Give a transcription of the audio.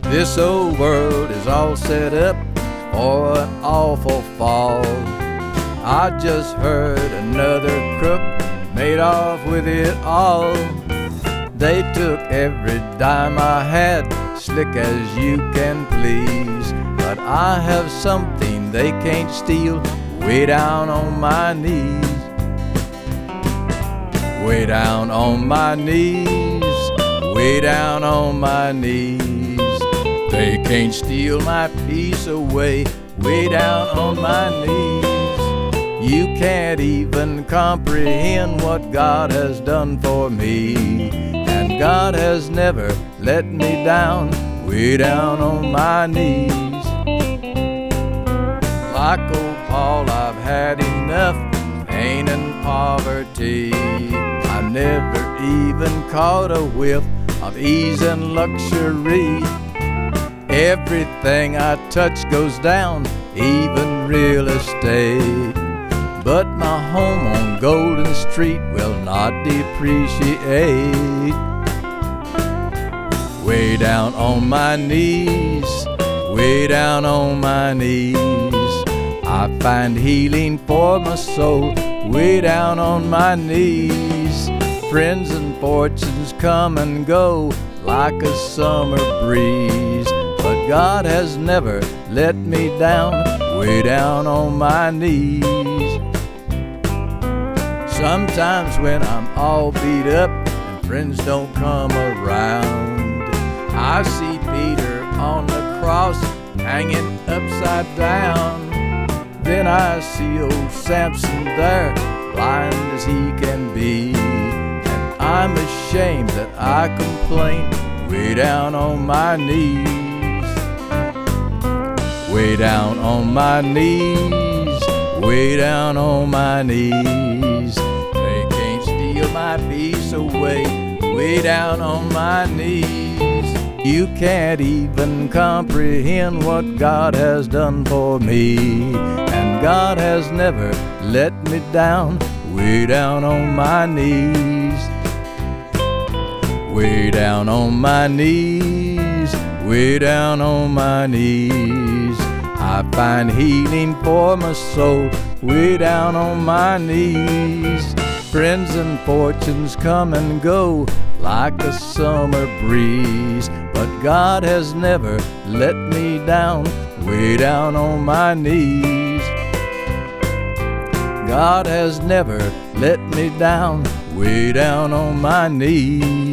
This old world is all set up for an awful fall. I just heard another crook made off with it all. They took every dime I had, slick as you can please. But I have something they can't steal, way down on my knees. Way down on my knees, way down on my knees. They can't steal my peace away, way down on my knees. You can't even comprehend what God has done for me. And God has never let me down, way down on my knees. Like old Paul, I've had enough pain and poverty. I've never even caught a whiff of ease and luxury. Everything I touch goes down, even real estate. But my home on Golden Street will not depreciate. Way down on my knees, way down on my knees. I find healing for my soul, way down on my knees. Friends and fortunes come and go like a summer breeze. But God has never let me down, way down on my knees. Sometimes when I'm all beat up and friends don't come around, I see Peter on the cross hanging upside down. Then I see old Samson there, blind as he can be. And I'm ashamed that I complain, way down on my knees. Way down on my knees, way down on my knees. They can't steal my peace away, way down on my knees. You can't even comprehend what God has done for me. And God has never let me down, way down on my knees. Way down on my knees, way down on my knees. I find healing for my soul, way down on my knees. Friends and fortunes come and go like a summer breeze. But God has never let me down, way down on my knees. God has never let me down, way down on my knees.